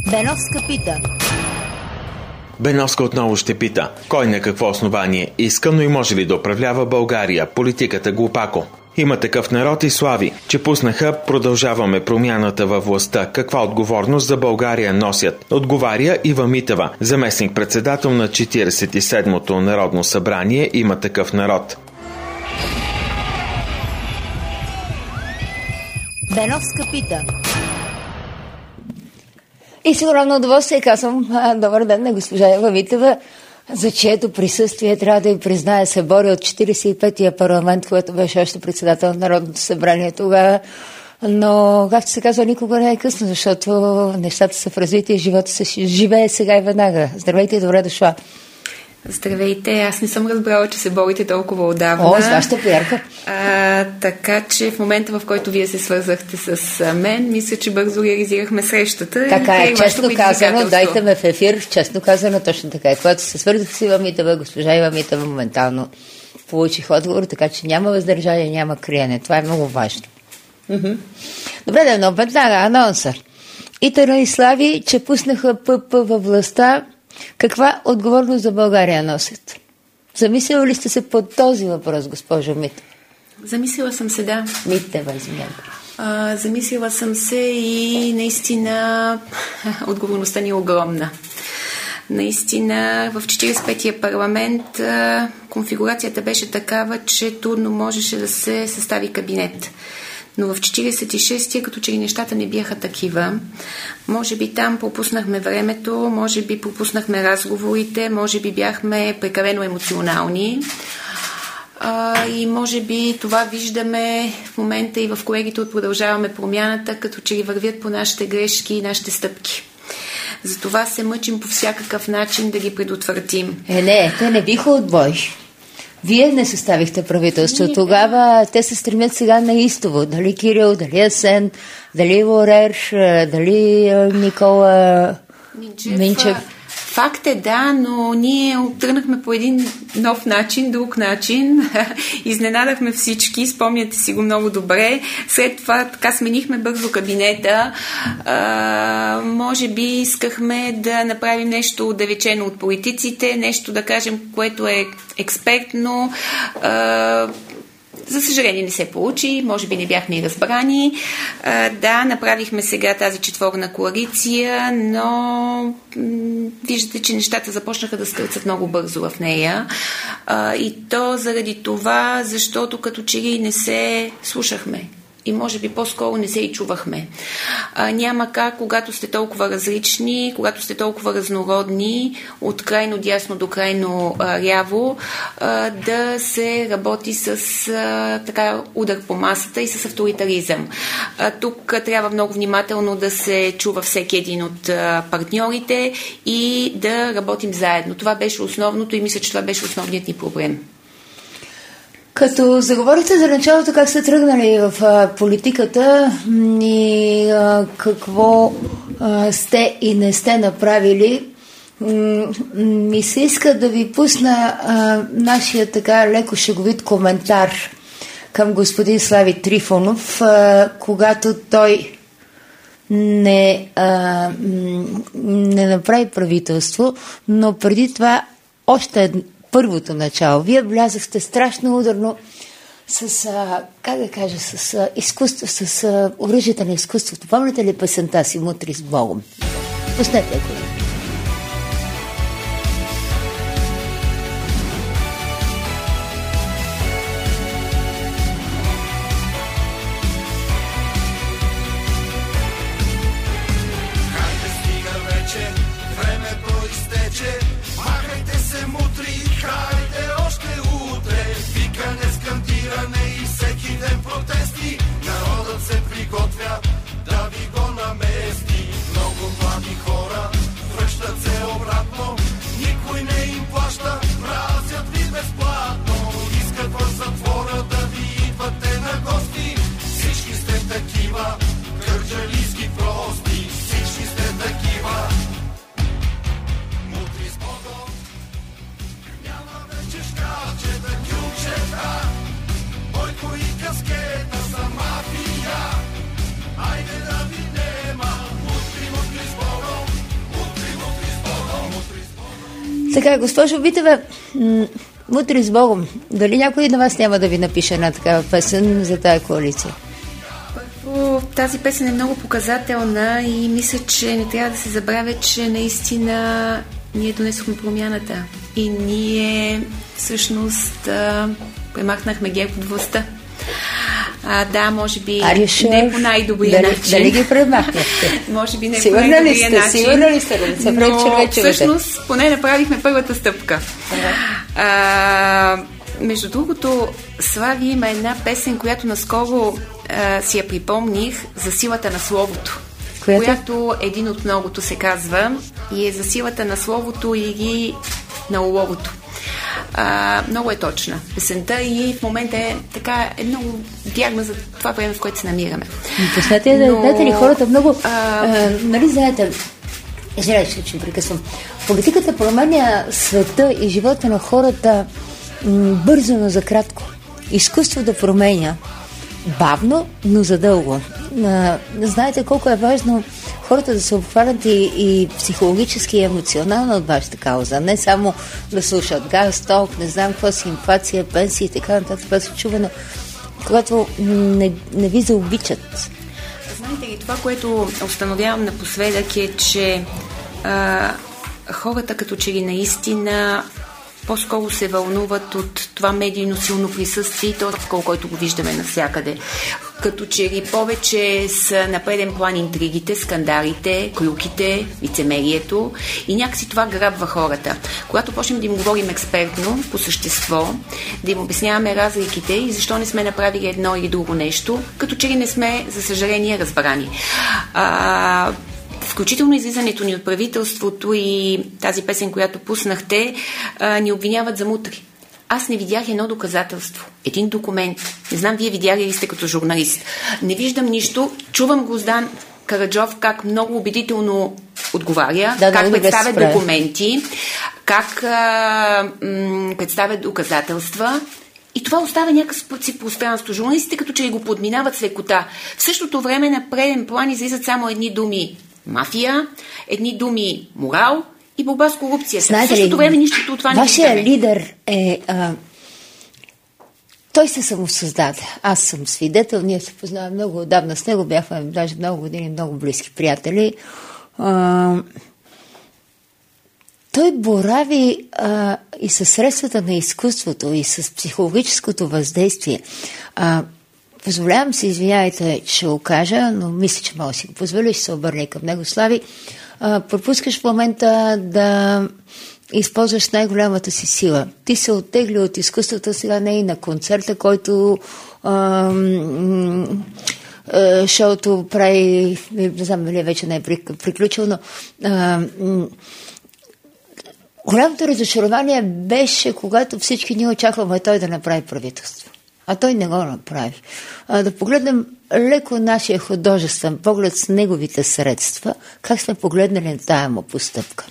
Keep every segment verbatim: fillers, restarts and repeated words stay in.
Беновска пита. Беновска отново ще пита: кой на какво основание иска, но и може ли да управлява България? Политиката глупако. Има Такъв народ и Слави, че пуснаха "Продължаваме промяната във властта". Каква отговорност за България носят? Отговаря Ива Митева, заместник-председател на четиридесет и седмото Народно събрание. Има Такъв народ. Беновска пита. И с огромно удоволствие казвам добър ден на госпожа Ива Митева, за чието присъствие трябва да ви призная се бори от четиридесет и петия парламент, което беше още председател на Народното събрание тогава. Но, както се казва, никога не е късно, защото нещата са в развитие, живота се живее сега и веднага. Здравейте и добре дошла. Здравейте, аз не съм разбрала, че се борите толкова отдавна. О, с вашата приярка. А, така че в момента, в който вие се свързахте с мен, мисля, че бързо реализирахме срещата. Така е, честно казано, дайте ме в ефир, честно казано, точно така е. Когато се свързах с Ива Митева, госпожа Ива Митева, моментално получих отговор, така че няма въздържание, няма криене. Това е много важно. Mm-hmm. Добре, да, но веднага анонса. Итара и Слави, че пуснаха ПП във властта. Каква отговорност за България носят? Замислили ли сте се по този въпрос, госпожо Митева? Замислила съм се, да. Митева, извинявам. Замислила съм се и наистина отговорността ни е огромна. Наистина в четиридесет и петия парламент конфигурацията беше такава, че трудно можеше да се състави кабинет. Но в четиридесет и шестия като че ли нещата не бяха такива. Може би там пропуснахме времето, може би пропуснахме разговорите, може би бяхме прекалено емоционални. А, и може би това виждаме в момента и в колегите от "Продължаваме промяната", като че ли вървят по нашите грешки и нашите стъпки. Затова се мъчим по всякакъв начин да ги предотвратим. Е, не, те не биха от бой. Вие не съставихте правителство. Не, тогава те се стремят сега на истово. Дали Кирил, дали Асен, дали Лорерш, дали Никола Минчев. Минчев. Факт е, да, но ние тръгнахме по един нов начин, друг начин. Изненадахме всички, спомняте си го много добре. След това така сменихме бързо кабинета. А, може би искахме да направим нещо отдалечено от политиците, нещо да кажем, което е експертно. А, За съжаление не се получи, може би не бяхме и разбрани. А, да, направихме сега тази четворна коалиция, но м- виждате, че нещата започнаха да скърцат много бързо в нея. А, и то заради това, защото като че ли не се слушахме. И може би по-скоро не се и чувахме. А, няма как, когато сте толкова различни, когато сте толкова разнородни, от крайно дясно до крайно а, ляво, а, да се работи с а, така удар по масата и с авторитаризъм. А, тук а, трябва много внимателно да се чува всеки един от а, партньорите и да работим заедно. Това беше основното и мисля, че това беше основният ни проблем. Като заговорите за началото, как сте тръгнали в а, политиката и а, какво а, сте и не сте направили, м- ми се иска да ви пусна а, нашия така леко шеговит коментар към господин Слави Трифонов, а, когато той не, а, не направи правителство, но преди това още едно първото начало. Вие влязахте страшно ударно с, а, как да кажа, с а, изкуство, с а, оръжията на изкуството. Помните ли песента си "Мутри с Богом"? Пуснете я, колеги. Айде да ви нема, мутри, мутри с Богом, Така, госпожо Битева, м- мутри с Богом, дали някой на вас няма да ви напише една такава песен за тая коалиция? Първо, тази песен е много показателна и мисля, че не трябва да се забравя, че наистина ние донесохме промяната и ние всъщност а, премахнахме ГЕРБ от властта. А, да, може би sure? не по най-добрия дали, начин. Дали ги премахнахте? Може би не сигурна по най-добрия начин. Сигурна ли сте? Да се но всъщност поне направихме първата стъпка. А, между другото, Слави има една песен, която наскоро а, си я припомних, за силата на словото. Която? Която един от многото се казва и е за силата на словото или на оловото. А, много е точна песента и в момента е така е много вярна за това време, в което се намираме. Пуснете, Но... знаете ли, хората много а... а, нали знаете, извинявайте, че прекъсвам, политиката променя света и живота на хората м- бързо, но за кратко. Изкуство да променя бавно, но задълго. А, знаете колко е важно хората да се обхванат и, и психологически и емоционално от вашата кауза. Не само да слушат газ, ток, не знам какво си, инфлация, пенсии и така нататък. Това се чува, но когато не, не ви заобичат. Знаете ли, това, което установявам напоследък е, че а, хората като че ли наистина по-скоро се вълнуват от това медийно силно присъствие, то такова, който го виждаме навсякъде. Като че ли повече са на преден план интригите, скандалите, клюките, лицемерието и някакси това грабва хората. Когато почнем да им говорим експертно, по същество, да им обясняваме разликите и защо не сме направили едно или друго нещо, като че ли не сме, за съжаление, разбрани. А, включително излизането ни от правителството и тази песен, която пуснахте, а, ни обвиняват за мутри. Аз не видях едно доказателство, един документ. Не знам, вие видяли ли сте като журналист. Не виждам нищо. Чувам Гроздан Караджов как много убедително отговаря, да, как да, представя да документи, как а, м- представя доказателства. И това оставя някакъв си пространство. Журналистите като че ли го подминават с лекота. В същото време на преден план излизат само едни думи мафия, едни думи морал и борба с корупцията. Знаете в същото ли, време нищото от това не вашия виждаме. лидер е... А, той се самосъздаде. Аз съм свидетел, ние се познаваме много отдавна с него, бяхме даже много години много близки приятели. А, той борави а, и със средствата на изкуството, и с психологическото въздействие. А, позволявам се, извиняйте, че го кажа, но мисля, че мога да си го позволя, ще се обърне към него. Слави, а, пропускаш в момента да използваш най-голямата си сила. Ти се оттегли от изкуството, сега не и на концерта, който а, м- м- шоуто прави, не знам дали вече не е приключил, но а, м- голямото разочарование беше, когато всички ние очакваме той да направи правителство. А той не го направи. А, да погледнем леко нашия художествен поглед с неговите средства, как сме погледнали на тая му постъпка.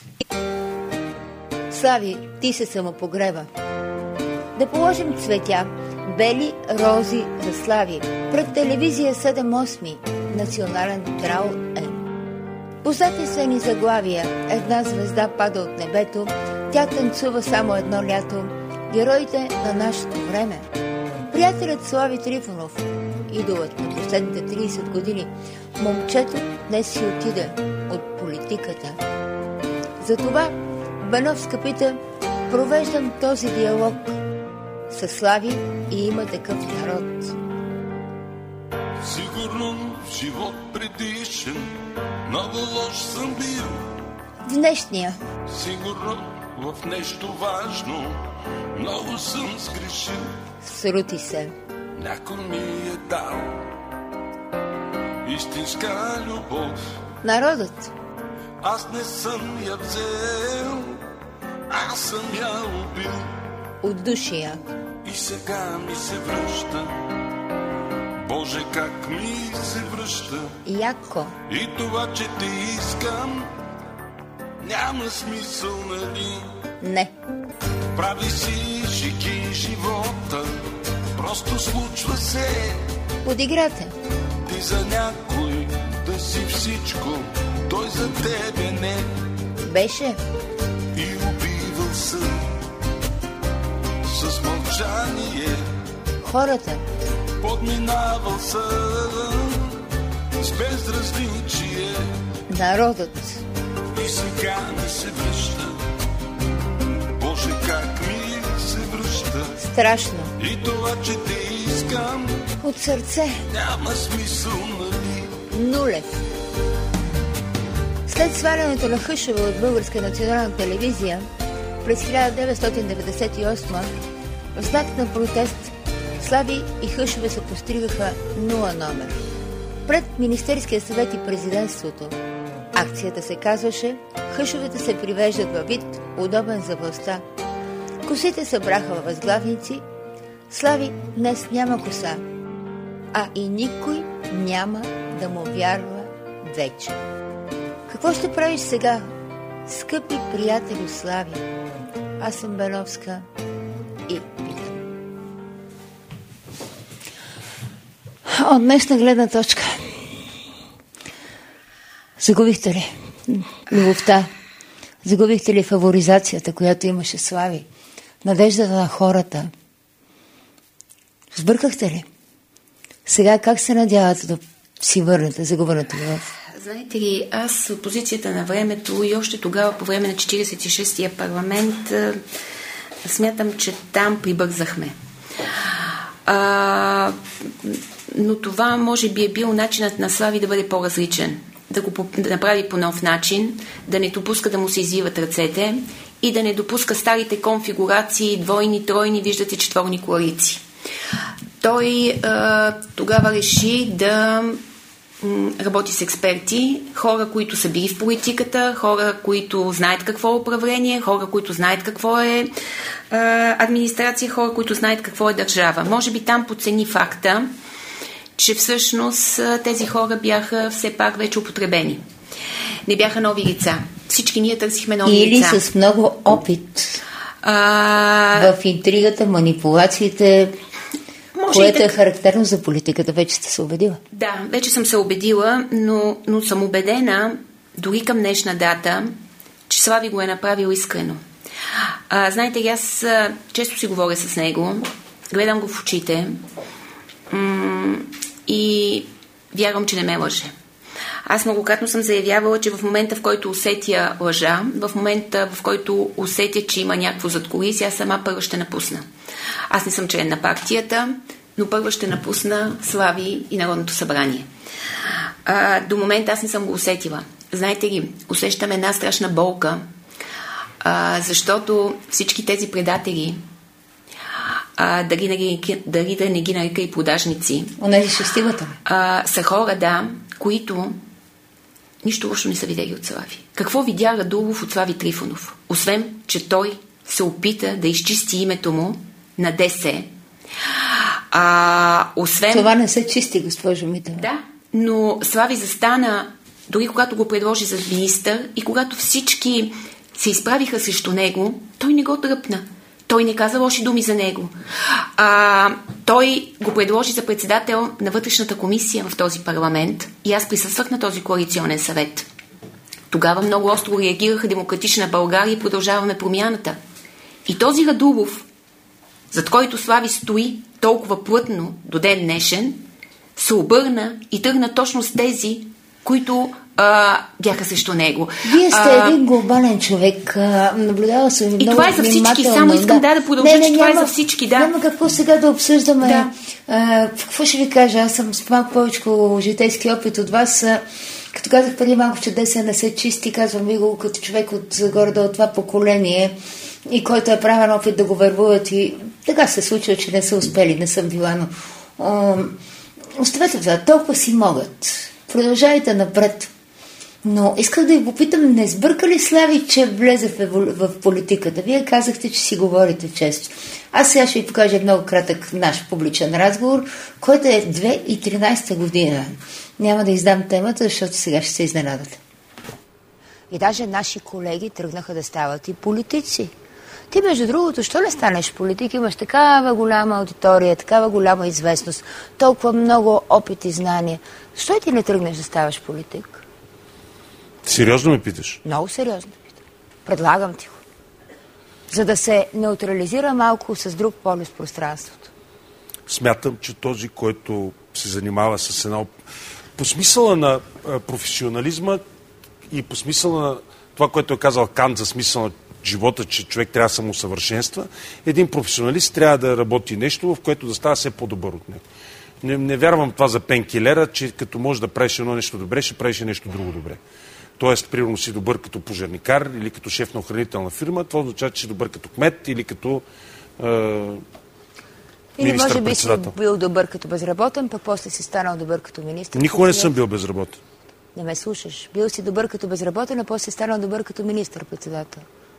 Слави, ти се самопогреба. Да положим цветя, бели рози за Слави. Пред телевизия седем осми, национален трал е. Познати са ни заглавия. Една звезда пада от небето, тя танцува само едно лято. Героите на нашето време. Приятелят Слави Трифонов, идолът на последните трийсет години. Момчето днес си отиде от политиката. Затова Беновска пита, провеждам този диалог със Слави и има такъв народ. Сигурно в живот предишен, много лош съм бил. В днешния. Сигурно в нещо важно, много съм сгрешил. Срути се. Някой ми е дал истинска любов. Народът. Аз не съм я взел, аз съм я убил. От душия. И сега ми се връща, Боже, как ми се връща. Яко. И това, че те искам, няма смисъл, нали? Не. Прави си шики живота, просто случва се. Подиграте. Ти за някой да си всичко, той за тебе не. Беше. И убийството са с мълчание. Хората. Подминавал съм с безразличие. Народът. И сега ми се връща. Боже, как ми се връща. Страшно. И това, че те искам от сърце. Няма смисъл, нали? Нулев. След свалянето на Хъшева от Българска национална телевизия през хиляда деветстотин деветдесет и осма, в знак на протест Слави и Хъшева се постригаха нула номер. Пред Министерския съвет и президентството акцията се казваше "Хъшевете се привеждат във вид, удобен за властта". Косите се браха във възглавници. Слави днес няма коса, а и никой няма да му вярва вече. Какво ще правиш сега, скъпи приятели Слави? Аз съм Беновска и питам. От днешна гледна точка. Загубихте ли любовта? Загубихте ли фаворизацията, която имаше Слави? Надеждата на хората? Сбъркахте ли? Сега как се надявате да си върнете загубената любов? Знаете ли, аз от позицията на времето и още тогава по време на четиридесет и шестия парламент смятам, че там прибързахме. А, но това може би е бил начинът на Слави да бъде по-различен. Да го да направи по нов начин, да не допуска да му се извиват ръцете и да не допуска старите конфигурации, двойни, тройни, виждате, четворни коалиции. Той а, тогава реши да работи с експерти, хора, които са били в политиката, хора, които знаят какво е управление, хора, които знаят какво е а, администрация, хора, които знаят какво е държава. Може би там подцени факта, че всъщност тези хора бяха все пак вече употребени. Не бяха нови лица. Всички ние търсихме нови Или лица. Или с много опит а... в интригата, манипулациите, може което да... е характерно за политиката. Вече сте се убедила. Да, вече съм се убедила, но, но съм убедена дори към днешна дата, че Слави го е направил искрено. А, знаете ли, аз често си говоря с него, гледам го в очите м- и вярвам, че не ме лъже. Аз многократно съм заявявала, че в момента, в който усетя лъжа, в момента, в който усетя, че има някакво задкулисие, аз сама първа ще напусна. Аз не съм член на партията, но първа ще напусна Слави и Народното събрание. А, до момента аз не съм го усетила. Знаете ли, усещам една страшна болка, а, защото всички тези предатели, а, дали, дали, дали да не ги нарека и продажници, онези шестимата, а, са хора, да, които нищо лошо не са видели от Слави. Какво видя Радулов от Слави Трифонов? Освен, че той се опита да изчисти името му на ДС. А, освен... Това не се чисти, госпожо Митева. Да, но Слави застана, дори когато го предложи за министър и когато всички се изправиха срещу него, той не го дръпна. Той не каза лоши думи за него. А, той го предложи за председател на вътрешната комисия в този парламент и аз присъствах на този коалиционен съвет. Тогава много остро реагираха Демократична България и Продължаваме промяната. И този Радулов, зад който Слави стои толкова плътно до ден днешен, се обърна и тръгна точно с тези, които а, бяха срещу него. Вие сте а, един глобален човек. Наблюдава се много. И това е за всички. Само искам да, да продължа, не, не, че това няма, е за всички. Да. Няма какво сега да обсъждаме. Да. А, какво ще ви кажа? Аз съм с малко повече житейски опит от вас. А, като казах преди малко, че ДС не се чисти, казвам ви го като човек от горе от това поколение и който е правен опит да го вербуват и така се случва, че не са успели, не съм била, но а, оставете това, толкова си могат. Продължавайте напред. Но исках да ви попитам, не сбърка ли Слави, че влезе в, еволю... в политиката? Вие казахте, че си говорите често. Аз сега ще ви покажа много кратък наш публичен разговор, който е две хиляди и тринадесета година. Няма да издам темата, защото сега ще се изненадате. И даже наши колеги тръгнаха да стават и политици. Ти, между другото, що не станеш политик? Имаш такава голяма аудитория, такава голяма известност, толкова много опит и знания. Защо ти не тръгнеш да ставаш политик? Сериозно ме питаш? Много сериозно питам. Предлагам ти го. за да се неутрализира малко с друг полюс пространството? Смятам, че този, който се занимава с едно... По смисъла на а, професионализма и по смисъла на това, което е казал Кант за смисъла на живота, че човек трябва да самоусъвършенства, един професионалист трябва да работи нещо, в което да става все по-добър от него. Не, не вярвам това за пенкилера, че като можеш да правиш едно нещо добре, ще правиш нещо друго добре. Тоест, примерно си добър като пожарникар или като шеф на охранителна фирма, това означава, че си добър като кмет или като е, или може би си бил добър като безработен, пък после си станал добър като министър. Никога не съм бил безработен. Не ме слушаш. Бил си добър като безработен, а после си станал добър като министър-председател.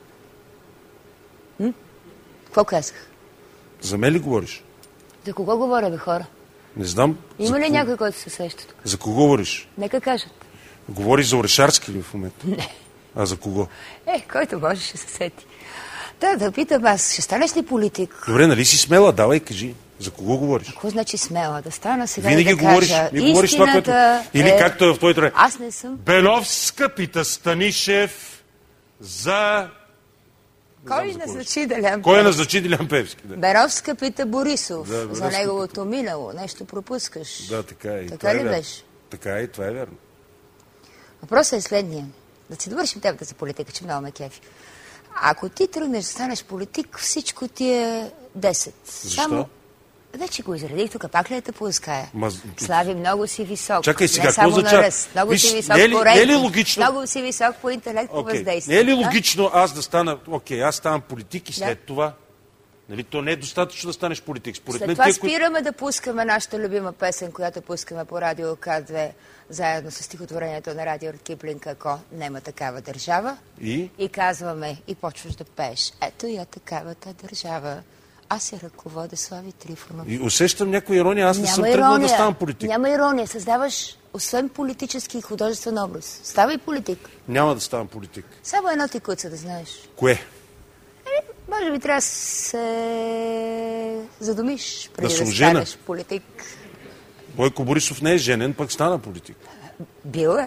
М? Какво казах? За мен ли говориш? За кого говоря, бе, хора? Не знам. Има ли кого... някой, който се сеща тук? За кого говориш? Нека кажат. Говориш за Орешарски ли в момента? Не. А за кого? Е, който може, ще се сети. Да, да питам аз, ще станеш ли политик? Добре, нали си смела? Давай, кажи. За кого говориш? Какво значи смела? Да стана сега Винаги и да говориш, кажа. Винаги говориш това, което... Или е... както е в твоето... Аз не съм. Беловска пита Станишев за... Кой назначи Делян Певски? Кой е назначи Делян Певски? Да. Беровска пита Борисов да, за неговото минало. Нещо пропускаш. Да, така е. Така е ли верно. беше? Така е, това е верно. Въпросът е следния. Да си довършим темата за политика, че много ме кефи. Ако ти тръгнеш да станеш политик, всичко ти е десет. Защо? Само... Вече го изредих, тук пак ли да те пуская? Ма... Слави, много си висок. Чакай сега, не само за на ръст. Много Виж, си висок не е ли, по рейтинг. рейтинг. Не е ли логично? Много си висок по интелект, по okay. въздействие. Не е ли да? логично аз да стана... Окей, okay, аз ставам политик и след да. това... Нали, то не е достатъчно да станеш политик. Според След мен, това тия, спираме да пускаме нашата любима песен, която пускаме по радио К две, заедно с стихотворението на Радио Киплинг, ако нема такава държава. И? И казваме, и почваш да пееш. Ето я такавата държава. Аз се ръководя Слави Трифонов. И усещам някаква ирония. Аз не Няма съм ирония. тръгнал да ставам политик. Няма ирония. Създаваш, освен политически и художествен образ. Ставай политик. Няма да ставам политик. Само едно ти куца да знаеш. Кое? Е, може би трябва да се задумиш преди да, да, да станеш политик. Бойко Борисов не е женен, пък стана политик. Бил е.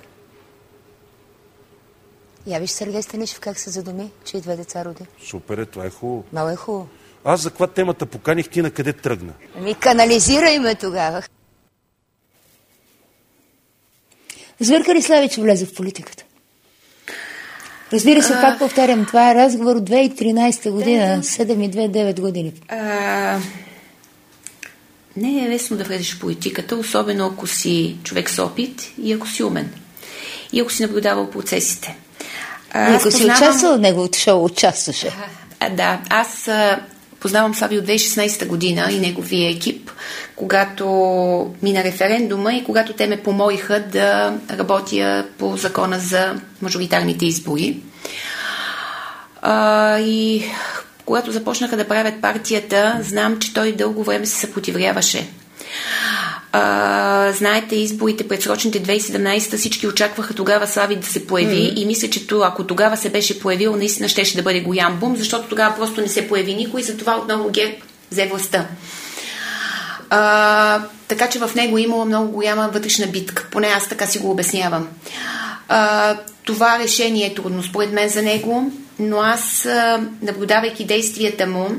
Я виж Сергей Станишев как се задуми, че и две деца роди. Супер е, това е хубаво. Много е хубаво. Аз за каква темата поканих, ти на къде тръгна? Ами канализирай ме тогава. Звърка ли Слави, че влезе в политиката? Разбира се, а... пак повтарям, това е разговор от две хиляди и тринадесета година, седем и две, девет години. А... Не е лесно да влезеш в политиката, особено ако си човек с опит и ако си умен. И ако си наблюдавал процесите. А, и ако си познавам... участвал в неговото шоу, участваше. А, да, аз а, познавам Слави от две хиляди и шестнадесета година и неговия екип, когато мина референдума и когато те ме помолиха да работя по закона за мажоритарните избори. А, и когато започнаха да правят партията, знам, че той дълго време се съпротивляваше. А, знаете, изборите предсрочните две хиляди и седемнадесета всички очакваха тогава Слави да се появи mm-hmm. и мисля, че то, ако тогава се беше появил, наистина щеше да бъде голям бум, защото тогава просто не се появи никой и затова отново ГЕРБ взе властта. А, така че в него имало много голяма вътрешна битка, поне аз така си го обяснявам. А, това решение е трудно според мен за него, но аз, наблюдавайки действията му,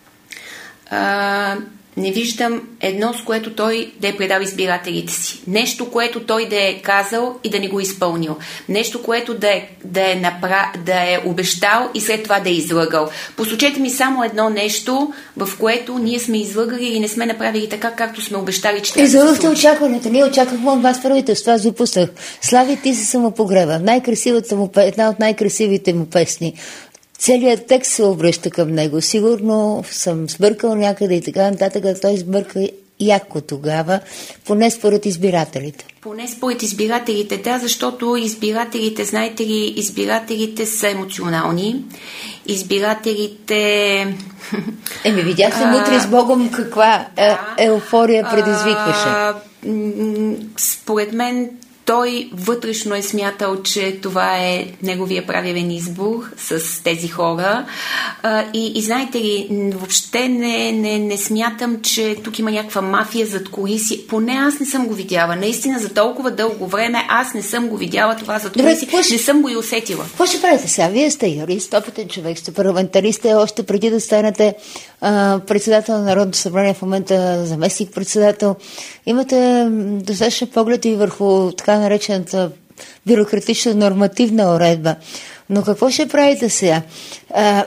а, не виждам едно, с което той да е предал избирателите си. Нещо, което той да е казал и да не го изпълнил. Нещо, което да е, да е, напра... да е обещал и след това да е излъгал. Посочете ми само едно нещо, в което ние сме излъгали или не сме направили така, както сме обещали, че трябва да се излъгахте очакването. Ние очаквахме от вас правителство. Аз ви пуснах. Слави, ти се самопогреба. Най-красивата му, една от най-красивите му песни. Целият текст се обръща към него. Сигурно съм сбъркал някъде и така нататък. Той сбърка яко тогава, поне според избирателите. Поне според избирателите, да, защото избирателите, знаете ли, избирателите са емоционални. Избирателите... Еми, видяхте мутри с Богом каква да, е, еуфория предизвикваше. А, според мен той вътрешно е смятал, че това е неговия правилен избор с тези хора. А, и, и знаете ли, въобще не, не, не смятам, че тук има някаква мафия зад кулиси. Поне аз не съм го видяла. Наистина за толкова дълго време аз не съм го видяла това зад кулиси. Добре, не съм го и усетила. Какво ще правите сега? Вие сте юрист, опитен човек, сте парламентарист, още преди да станете а, председател на Народното събрание, в момента заместник-председател. Имате достатъчно поглед и върху така наречената бюрократична нормативна уредба. Но какво ще правите сега? А,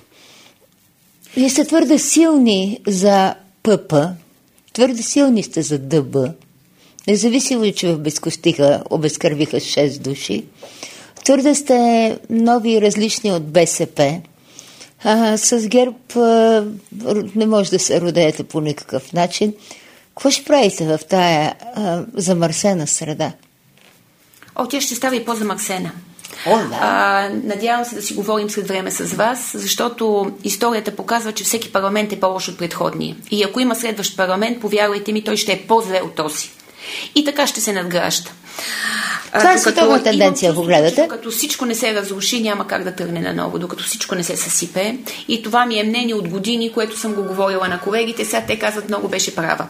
вие сте твърде силни за ПП, твърде силни сте за ДБ, независимо, че в Бескостиха обезкървиха шест души. Твърде сте нови и различни от БСП. А, с ГЕРБ а, не може да се родеете по никакъв начин. Какво ще правите в тая а, замърсена среда? О, тя ще става и по-замърсена. О, да. а, надявам се да си говорим след време с вас, защото историята показва, че всеки парламент е по-лош от предходния. И ако има следващ парламент, повярвайте ми, той ще е по-зле от този. И така ще се надгражда. Това е световна тенденция, ако гледате. Докато всичко не се разруши, няма как да тръгне наново, докато всичко не се съсипе. И това ми е мнение от години, което съм го говорила на колегите. Сега те казват, много беше права.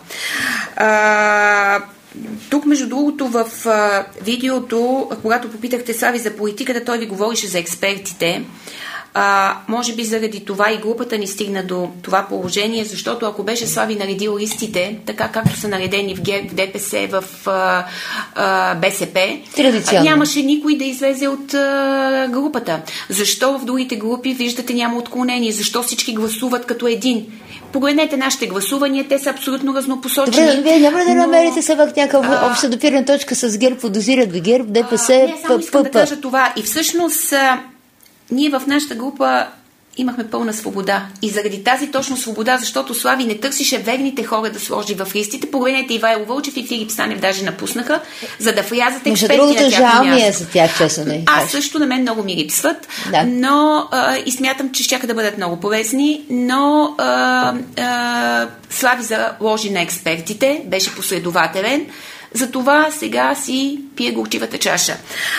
А, тук, между другото, в а, видеото, когато попитахте Слави за политиката, той ви говорише за експертите. А, може би заради това и групата ни стигна до това положение, защото ако беше Слави наредил листите, така както са наредени в ГЕРБ, в ДПС, в а, а, БСП, нямаше никой да излезе от а, групата. Защо в другите групи, виждате, няма отклонение? Защо всички гласуват като един? Погледнете нашите гласувания, те са абсолютно разнопосочени. Добре, вие няма да намерите се в някаква обща допирна точка с ГЕРБ, подозират ви ГЕРБ, ДПС, ПП. Не, само искам да кажа това. И всъщност ние в нашата група имахме пълна свобода. И заради тази точно свобода, защото Слави не търсише верните хора да сложи в листите. Погледнете, Ивайло Вълчев и Филип Станев даже напуснаха, за да влязат експерти на тяхно място. Жал ми е за тях, честно не. Аз също, на мен много ми липсват, да. но а, и смятам, че щяха да бъдат много полезни, но а, а, Слави заложи на експертите, беше последователен. Затова сега си пие горчивата чаша.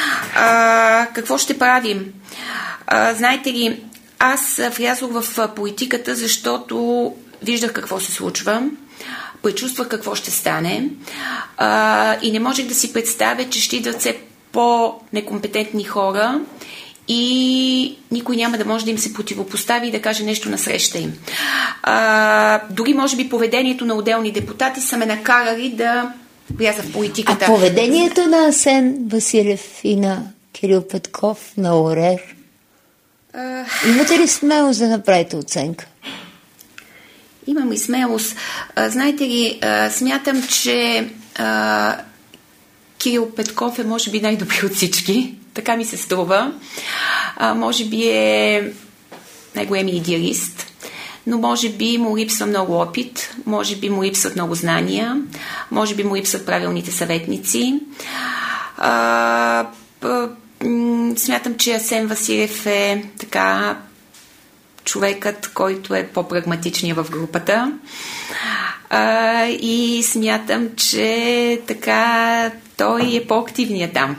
А, какво ще правим? А, знаете ли, аз влязох в политиката, защото виждах какво се случва, предчувствах какво ще стане а, и не можех да си представя, че ще идват все по-некомпетентни хора и никой няма да може да им се противопостави и да каже нещо насреща им. А, дори може би поведението на отделни депутати са ме накарали да вляза в политиката. А поведението на Асен Василев и на Кирил Петков, на Орер, Uh, имате ли смелост да направите оценка? Имам и смелост. А, знаете ли, а, смятам, че а, Кирил Петков е може би най-добри от всички. Така ми се струва. А, може би е най-големи идеалист, но може би му липсва много опит, може би му липсват много знания, може би му липсват правилните съветници. А, Смятам, че Асен Василев е така човекът, който е по-прагматичният в групата. А, и смятам, че така той е по-активният там.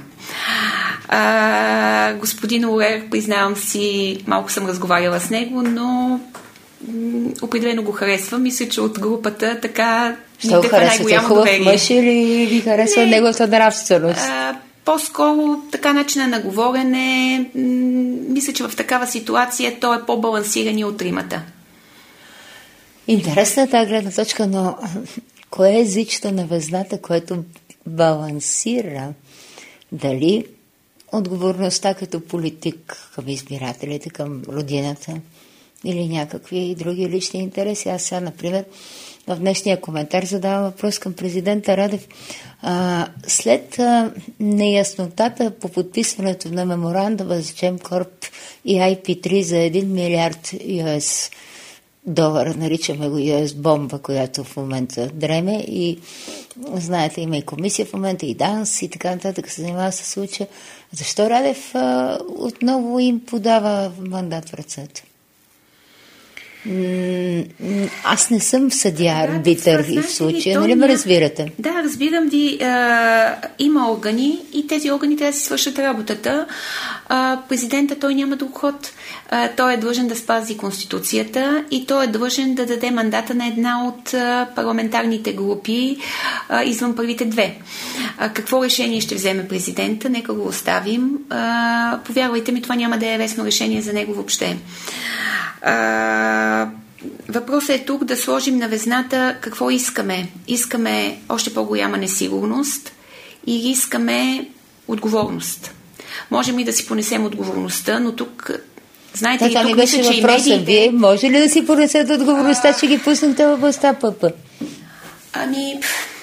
А, господин Орер, признавам си, малко съм разговаряла с него, но м- определено го харесвам. Мисля, че от групата така ми тъква най-голямо доверие. Хубав мъж или ви харесва Не, неговата нравственост? А, по-скоро така начина на говорене, м- мисля, че в такава ситуация той е по-балансиран от тримата. Интересна е тази гледна точка, но кое е езичето на везната, което балансира? Дали отговорността като политик към избирателите, към родината или някакви други лични интереси? Аз сега, например, в днешния коментар задавам въпрос към президента Радев. А, след а, неяснотата по подписването на меморандума с Gemcorp и ай пи три за един милиард ю ес долара, наричаме го ю ес бомба, която в момента дреме, и знаете, има и комисия в момента, и ДАНС и така нататък се занимава с случая. Защо Радев а, отново им подава мандат в ръцете? Аз не съм съдия, арбитър да, и в случая, ли, нали ме ня... разбирате? Да, разбирам ви. А, има органи и тези органи трябва да си свършат работата. А, президента, той няма друг ход. А, той е длъжен да спази Конституцията и той е длъжен да даде мандата на една от а, парламентарните групи а, извън първите две. А, какво решение ще вземе президента? Нека го оставим. А, повярвайте ми, това няма да е лесно решение за него въобще. А, въпросът е тук да сложим на везната какво искаме. Искаме още по-голяма несигурност или искаме отговорност. Можем и да си понесем отговорността, но тук знаете да, ли, това тук ми беше мисля, че въпросът. медиите... Вие може ли да си понесете отговорността, а... че ги пуснете в областта ПП? Ами,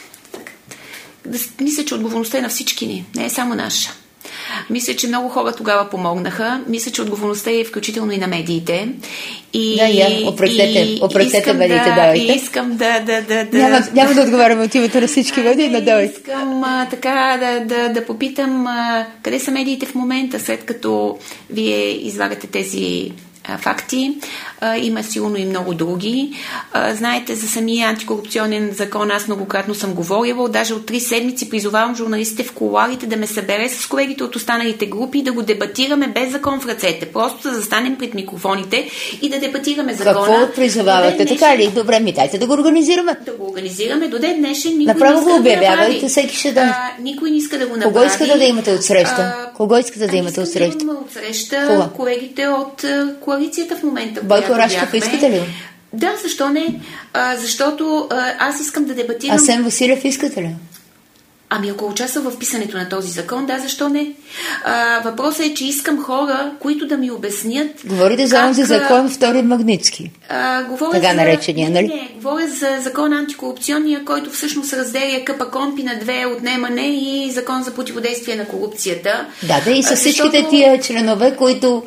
да, мисля, че отговорността е на всички ни, не е само наша. Мисля, че много хора тогава помогнаха. Мисля, че отговорността е включително и на медиите. И, да, я, опректете, опректете медиите, да, давайте. Искам да... да, да, да няма, няма да отговарям от името на всички медии, но давайте. Искам а, така да, да, да попитам а, къде са медиите в момента, след като вие излагате тези факти. А, има сигурно и много други. А, знаете, за самия антикорупционен закон аз многократно съм говорила. Даже от три седмици призовавам журналистите в кулуарите да ме събере с колегите от останалите групи и да го дебатираме без закон в ръцете. Просто да застанем пред микрофоните и да дебатираме закона. Какво призовавате? Днешен... Така ли? Добре, ми дайте да го организираме. Да го организираме. До ден днешен никой направо не иска го обявявайте, да всеки ще да... А, никой не иска да го направи. Кого искате да имате от среща? А, Кого искате да имате от среща? Искам да имаме от среща колегите от коалицията в момента. Бойко Рашков искате ли? Да, защо не? А, защото а, аз искам да дебатирам... Асен Василев искате ли? Ами ако участва в писането на този закон, да, защо не? А, въпросът е, че искам хора, които да ми обяснят... Говорите за онзи закон втори Магнитски. А, така за... наречения, нали? Не, не, говоря за закон антикорупционния, който всъщност разделя КПКОНПИ на две, отнемане и закон за противодействие на корупцията. Да, да, и с всичките защото... тия членове, които...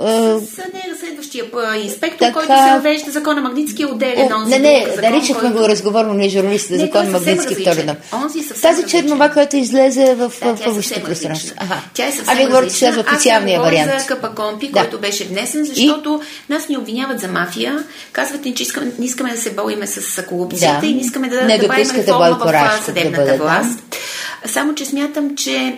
С не разследващия инспектор, така... който се въвежда закона Магнитски, е отделен. О, не, не, наричахме който... го разговорно ние журналистите, не, закон Магнитски втори дом. Тази чернова, която излезе в да, публичното пространство. Тя е съвсем ами говорите сега за официалния вариант. Аз за КПКОНПИ, да. който беше внесен, защото и? нас ни обвиняват за мафия. Казвате, че искаме, не искаме да се бориме с корупцията да. и не искаме да, не да правим реформа в съдебната да власт. Да. Само, че смятам, че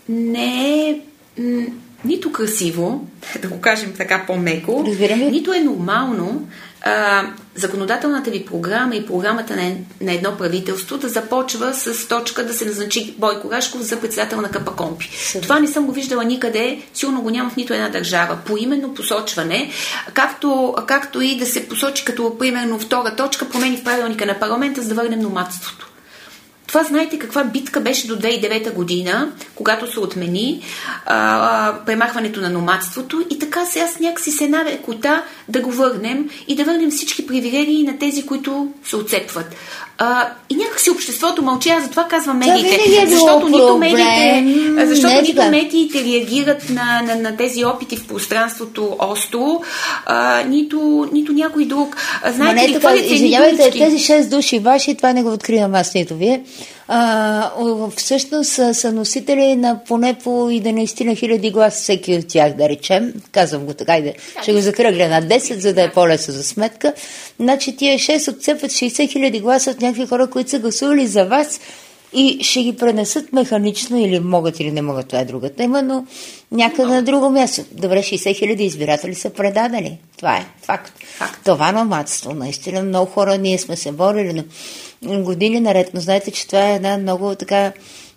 не е м- нито красиво, да го кажем така по-меко, нито е нормално а, законодателната ви програма и програмата на, на едно правителство да започва с точка да се назначи Бойко Рашков за председател на КПКОНПИ. Това не съм го виждала никъде, сигурно го няма в нито една държава. Поименно посочване, както, както и да се посочи като примерно втора точка промени в правилника на парламента, за да върнем номадството. Това знаете каква битка беше до две хиляди и девета година, когато се отмени а, премахването на номадството и така сега с някакси се наве кота да го върнем и да върнем всички привилегии на тези, които се отцепват. А, и някакси обществото мълчи, аз затова казвам медиите, е защото нито медиите, защото не, нито медиите реагират на, на, на тези опити в пространството остро, а, нито, нито някой друг. А, знаете не, ли, така, извинявайте, тези шест души ваши, това не го откривам аз нито вие, а, всъщност са, са носители на поне по единайсет хиляди гласа всеки от тях, да речем. Казвам го така, да, ще го закръгля на десет, за да е по-лесно за сметка. Значи тия шест отцепват шейсет хиляди гласа от някакви хора, които са гласували за вас и ще ги пренесат механично или могат или не могат, това е друга тема, но някъде на друго място. Добре, шейсет хиляди избиратели са предадени. Това е факт. факт. Това номадство, наистина много хора ние сме се борили на години наред, но знаете, че това е една много така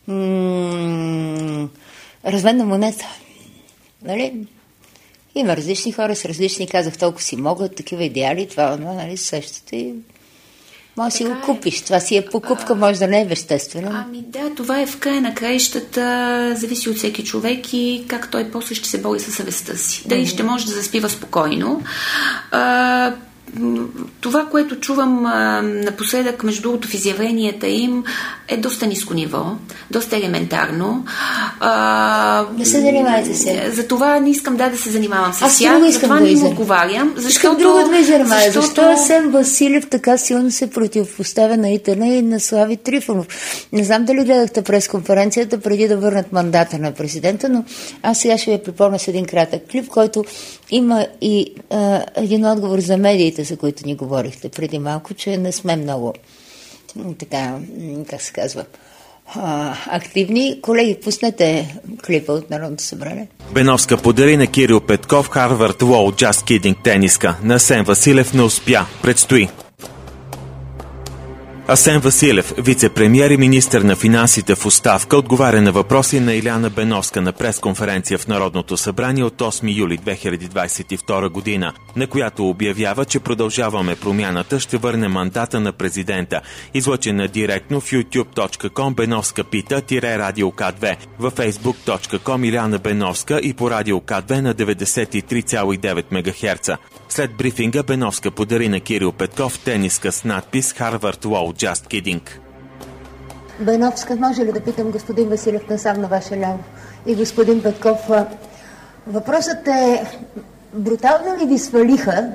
м- разменна монета. Нали? Има различни хора с различни, казах, толкова си могат, такива идеали, това, но, нали, същото и може да си го купиш. Това си е покупка, може да не е естествено. Ами да, това е в края на краищата, зависи от всеки човек и как той после ще се бори със съвестта си. Дали mm-hmm. ще може да заспива спокойно. А, това, което чувам а, напоследък, между другото, в изявленията им, е доста ниско ниво, доста елементарно. А, не се занимавайте се. За това не искам да, да се занимавам с Аз тях, искам това да не изер... им отговарям. Защото, искам друго да изермая. защото... Защо Асен Василев така силно се противопоставя на ИТН и на Слави Трифонов? Не знам дали гледахте пресконференцията преди да върнат мандата на президента, но аз сега ще ви припомня с един кратък клип, който има и а, един отговор за медиите, за които ни говорихте преди малко, че не сме много така, как се казва, а, активни. Колеги, пуснете клипа от Народното събрание. Беновска подари на Кирил Петков Harvard Law Just Kidding тениска. На Асен Василев не успя. Предстои. Асен Василев, вице-премиер и министър на финансите в оставка, отговаря на въпроси на Иляна Беновска на пресконференция в Народното събрание от осми юли две хиляди двадесет и втора година, на която обявява, че Продължаваме промяната ще върне мандата на президента. Излъчена директно в ютюб точка ком Беновска пита Радио К две, във фейсбук точка ком Иляна Беновска и по Радио К две на деветдесет и три цяло и девет мегахерца. След брифинга Беновска подари на Кирил Петков тениска с надпис Harvard Law Just Kidding. Беновска, може ли да питам господин Василев насам на ваше ляво и господин Петков? Въпросът е, брутално ли ви свалиха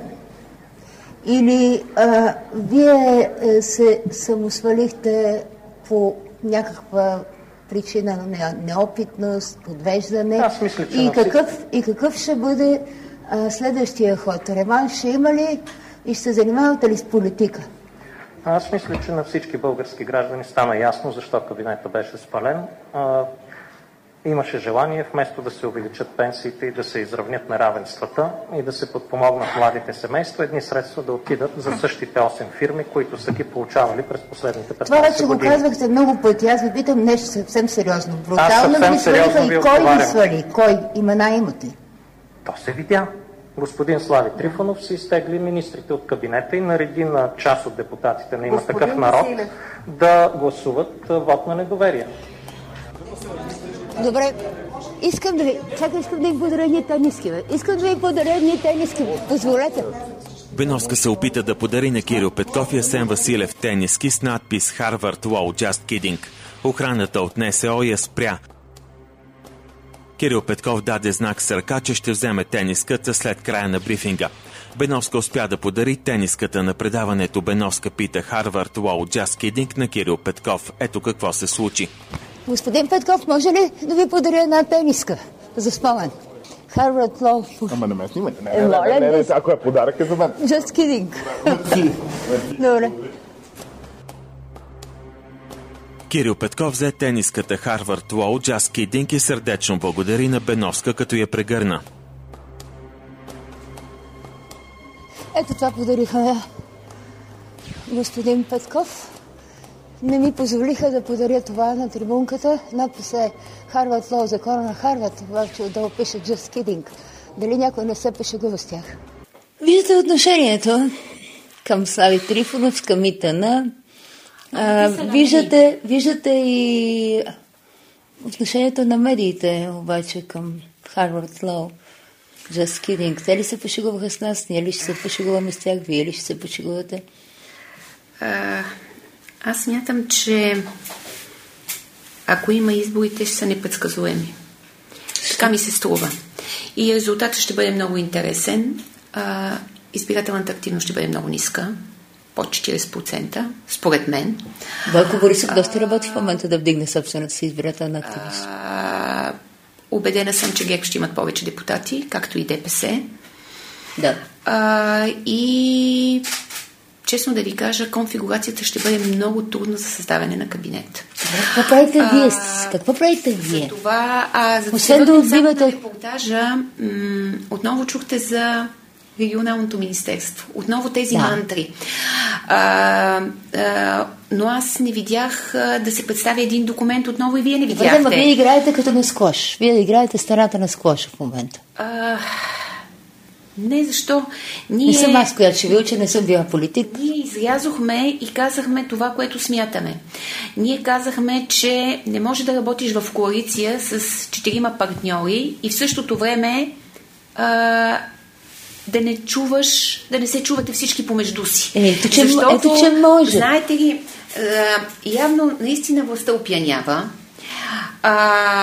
или а, вие се самосвалихте по някаква причина на неопитност, подвеждане? Аз мисля, че и, какъв, и какъв ще бъде а, следващия ход? Реванш ще има ли и ще се занимавате ли с политика? Аз мисля, че на всички български граждани стана ясно защо кабинетът беше спален. А, имаше желание вместо да се увеличат пенсиите и да се изравнят неравенствата и да се подпомогнат младите семейства, едни средства да отидат за същите осем фирми, които са ги получавали през последните петнадесет години. Това вече го казвахте много пъти. Аз ви питам нещо съвсем сериозно. Брутално съвсем ви свалиха и ви кой ви свали? Кой? Имена имате? То се видя. Господин Слави Трифонов се изтегли министрите от кабинета и нареди на част от депутатите на Има такъв народ да гласуват вод на недоверие. Добре, искам да ви... Чакай, искам да ви подаря едни тениски, бе. Искам да ви подаря едни тениски, бе. Позволете. Беновска се опита да подари на Кирил Петков и Асен Василев тениски с надпис Harvard Law Just Kidding. Охраната от НСО я спря. Кирил Петков даде знак с ръка, че ще вземе тениската след края на брифинга. Беновска успя да подари тениската на предаването Беновска пита Harvard Law Just Kidding на Кирил Петков. Ето какво се случи. Господин Петков, може ли да ви подаря една тениска за спомен? Harvard Law... Ама не ме снимайте. Не, не, не, не, не, ако е подарък е за мен. Just kidding. Добре. Кирил Петков взе тениската Harvard Law Just Kidding и сърдечно благодари на Беновска, като я прегърна. Ето това подариха господин Петков. Не ми позволиха да подаря това на трибунката. Надпис е Harvard Law, закона на Харвард, обаче отдолу пише Just Kidding. Дали някой не се пешегува с тях? Виждате отношението към Слави Трифонов, към ИТН. А, виждате, виждате и отношението на медиите обаче към Harvard Law. Just kidding. Те ли се пошегуваха с нас? Ние ли ще се пошегуваме с тях? Вие ли ще се пошегувате? А, аз смятам, че ако има изборите, ще са непредсказуеми. Така ми се струва. И резултатът ще бъде много интересен. А, избирателната активност ще бъде много ниска. Под четиридесет процента, според мен. Бойко Борисов доста работи в момента да вдигне собствената си избирателна активност. А, убедена съм, че ГЕРБ ще имат повече депутати, както и ДПС. Да. А, и честно да ви кажа, конфигурацията ще бъде много трудна за създаване на кабинет. Какво правите а, вие? Какво правите вие? За това, а, за Освен да отбивате... репортажа, м- отново чухте за регионалното министерство. Отново тези да. мантри. А, а, но аз не видях а, да се представи един документ отново и вие не видяхте. Бъде, вие играете като на сквош. Вие играете страната на сквош в момента. А, не, защо? Ние... Не съм аз, която ще ви уча, не съм била политик. Ние излязохме и казахме това, което смятаме. Ние казахме, че не може да работиш в коалиция с четирима партньори и в същото време а, да не чуваш, да не се чувате всички помежду си. Ето, че, защото, ето, че може. Знаете ли, а, явно наистина властта опиянява. А,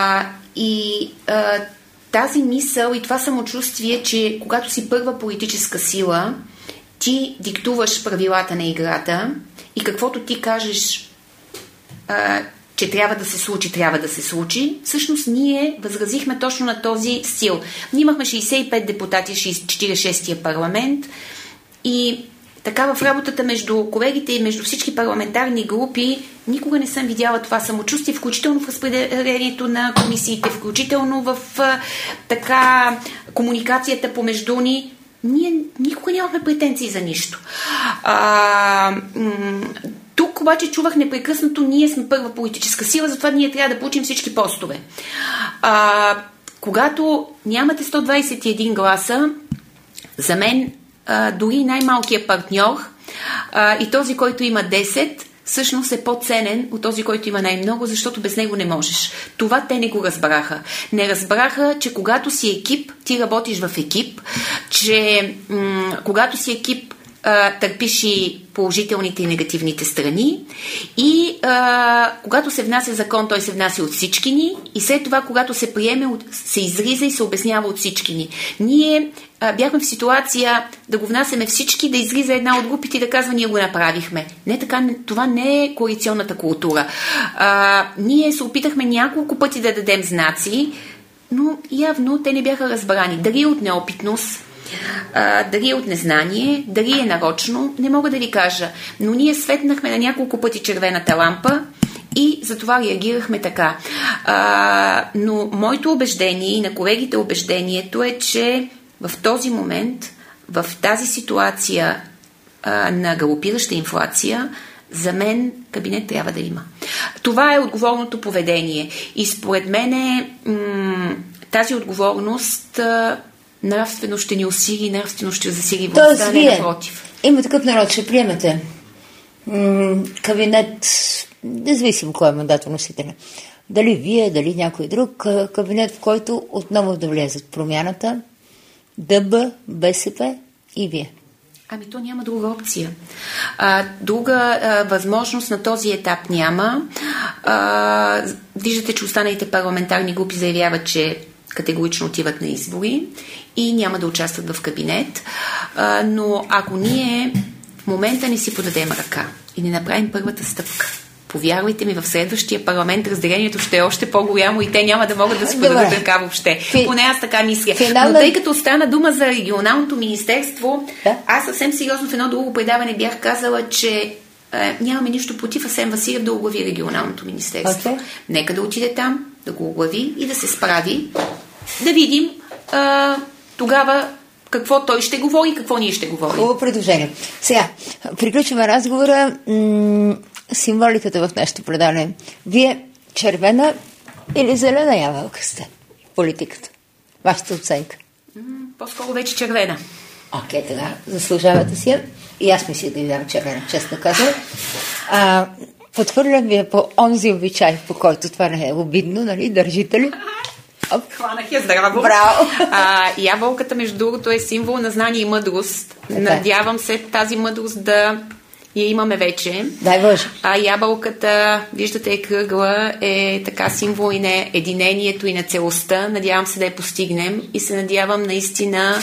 и а, тази мисъл и това самочувствие, че когато си първа политическа сила, ти диктуваш правилата на играта и каквото ти кажеш, а, че трябва да се случи, трябва да се случи. Всъщност ние възразихме точно на този стил. Ние имахме шейсет и пет депутати в четиридесет и шестия парламент и така в работата между колегите и между всички парламентарни групи никога не съм видяла това самочувствие, включително в разпределението на комисиите, включително в а, така комуникацията помежду ни. Ние никога нямахме претенции за нищо. А, м- тук обаче чувах непрекъснато, ние сме първа политическа сила, затова ние трябва да получим всички постове. А, когато нямате сто двадесет и един гласа, за мен а, дори най-малкият партньор а, и този, който има десет, всъщност е по-ценен от този, който има най-много, защото без него не можеш. Това те не го разбраха. Не разбраха, че когато си екип, ти работиш в екип, че м- когато си екип, а, търпиш и положителните и негативните страни и а, когато се внася закон, той се внася от всички ни и след това, когато се приеме, се изриза и се обяснява от всички ни. Ние а, бяхме в ситуация да го внасяме всички, да изриза една от групите и да казва, ние го направихме. Не така, това не е коалиционната култура. А, ние се опитахме няколко пъти да дадем знаци, но явно те не бяха разбрани. Дали от неопитност, А, дали е от незнание, дали е нарочно, не мога да ви кажа. Но ние светнахме на няколко пъти червената лампа и затова реагирахме така. А, но моето убеждение и на колегите убеждението е, че в този момент, в тази ситуация а, на галопираща инфлация, за мен кабинет трябва да има. Това е отговорното поведение. И според мен е, м- тази отговорност а, нравствено ще ни усили, нравствено ще засили властта, не напротив. Има такъв народ, ще приемете м- кабинет, независимо кой е мандатоносителя. Дали вие, дали някой друг, кабинет, в който отново да влезат промяната, ДБ, БСП и вие. Ами то няма друга опция. А, друга а, възможност на този етап няма. А, виждате, че останалите парламентарни групи заявяват, че категорично отиват на избори и няма да участват в кабинет. А, но ако ние в момента не си подадем ръка и не направим първата стъпка, повярвайте ми, в следващия парламент разделението ще е още по-голямо и те няма да могат да се подадат ръка въобще. Фи... Поне аз така мисля. Финална... Но тъй като стана дума за регионалното министерство, да? Аз съвсем сериозно в едно друго предаване бях казала, че е, нямаме нищо против Асен Василев да оглави регионалното министерство. Okay. Нека да отиде там, да го оглави и да се справи. Да видим а, тогава какво той ще говори, какво ние ще говорим. Хубаво предложение. Сега, приключваме разговора. М- символиката в нашето предаване. Вие червена или зелена ябълка сте в политиката? Вашата оценка? М- по-скоро вече червена. Окей, okay, така. Заслужавате си. И аз мисля да ви дам червена, честно казвам. А, подхвърлям вие по онзи обичай, по който това не е обидно, нали? Държите ли? Оп. Хванах я здраво. Браво! А, ябълката, между другото, е символ на знание и мъдрост. Okay. Надявам се тази мъдрост да я имаме вече. Дай Боже. А ябълката, виждате, е кръгла, е така символ и на единението и на целостта. Надявам се да я постигнем и се надявам наистина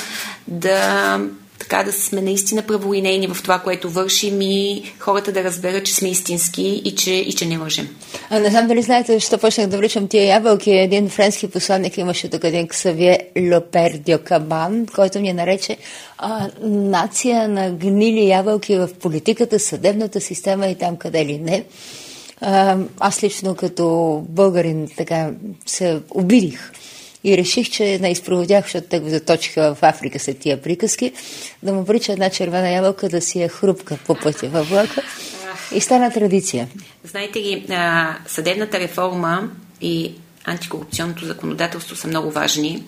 да... така да сме наистина праволинейни в това, което вършим и хората да разберат, че сме истински и че, и че не лъжем. А не знам дали знаете, защо почнах да вричам тия ябълки. Един френски посланник имаше тук един Ксавие Лопер дьо Кабан, който ни нарече а, нация на гнили ябълки в политиката, съдебната система и там къде ли не. А, аз лично като българин така се обидих и реших, че не изпроводях, защото те го заточиха в Африка след тия приказки, да му прича една червена ябълка да си е хрупка по пътя във влака. И стана традиция. Знаете ли, съдебната реформа и антикорупционното законодателство са много важни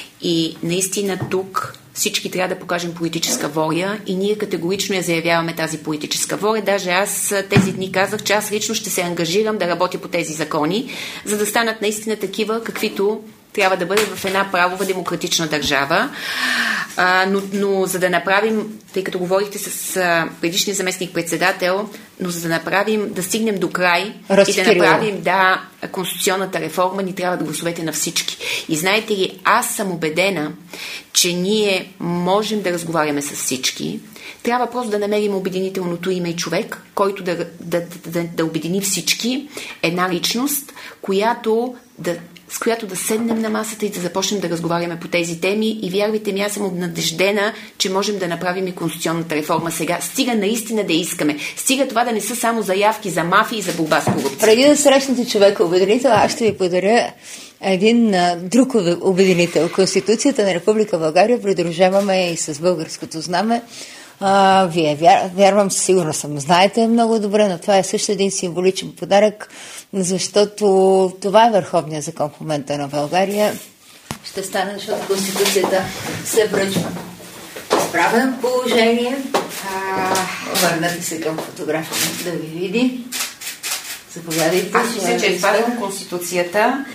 и наистина тук всички трябва да покажем политическа воля и ние категорично я заявяваме тази политическа воля. Даже аз тези дни казах, че аз лично ще се ангажирам да работя по тези закони, за да станат наистина такива, каквито трябва да бъде в една правова демократична държава. А, но, но за да направим, тъй като говорихте с а, предишния заместник-председател, но за да направим, да стигнем до край Разкирила. и да направим, да, конституционната реформа, ни трябва да гласовете на всички. И знаете ли, аз съм убедена, че ние можем да разговаряме с всички. Трябва просто да намерим обединителното име и човек, който да, да, да, да обедини всички, една личност, която да с която да седнем на масата и да започнем да разговаряме по тези теми. И вярвайте ми, аз съм обнадеждена, че можем да направим и конституционната реформа сега. Стига наистина да искаме. Стига това да не са само заявки за мафия и за борба с корупция. Преди да срещнете човека обединител, аз ще ви подаря един а, друг обединител. Конституцията на Република България придружаваме и с българското знаме. А, вие, вяр, вярвам, сигурно съм, знаете много добре, но това е също един символичен подарък, защото това е върховният закон в момента на България. Ще стане, защото Конституцията се връчва в правилно положение. Върнете се към фотографията да ви види. Заповядайте. Аз мисля, че извадям Конституцията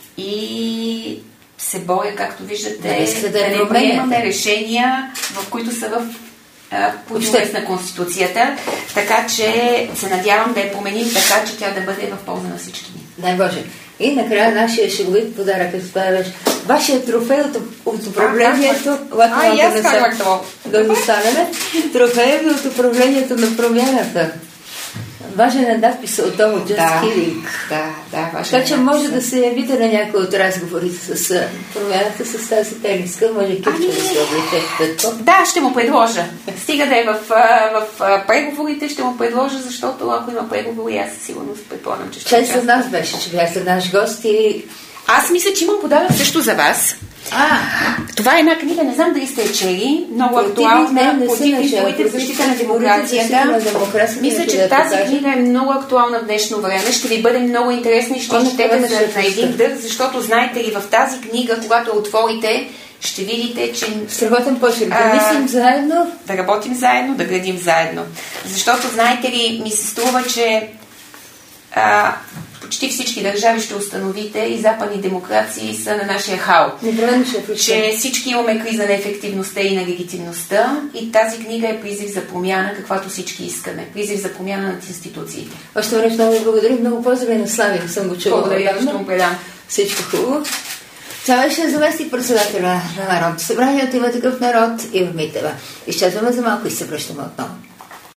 и се боя, както виждате, да, да не приемаме решения, в които са в противовес на Конституцията, така че се надявам да я променим така, че тя да бъде в полза на всички ни. Дай Боже. И накрая нашия шеговит подарък, като това беше вашия трофей от, от управлението. А, и аз казвах това. Да го станеме. Трофей от управлението на промяната. Важен е надпис от това Just да, Kidding. Да, да, важен. Така че може да се явите на някои от разговорите с промяната с тази тениска. Може кипче ами... да се облече. Да, ще му предложа. Стига да е в, в, в преговорите, ще му предложа, защото ако има преговори, аз със сигурност предполагам, че ще Чест за нас беше, че бяхте наш гост и... Аз мисля, че имам подарък също за вас. А, това е една книга, не знам дали сте я чели, много актуална, против изборите в защита на демокрацията. Мисля, че тази книга е много актуална в днешно време. Ще ви бъде много интересна и ще четете за, на един дъх, защото знаете ли, в тази книга, когато я отворите, ще видите, че... Ще работим почерк, да мислим заедно. Да работим заедно, да градим заедно. Защото, знаете ли, ми се струва, че а, почти всички държави ще установите и западни демокрации са на нашия хал. Че всички имаме криза на ефективността и на легитимността и тази книга е призив за промяна, каквато всички искаме. Призив за промяна над институциите. Още веднъж много ви благодаря. Много поздрави на Слави. Не съм го чула. Благодаря, ще му предам. Всичко хубаво. Това беше заместник председателя на Народното събрание от Има такъв народ и в Митева. Изчезваме за малко и се връщаме отново.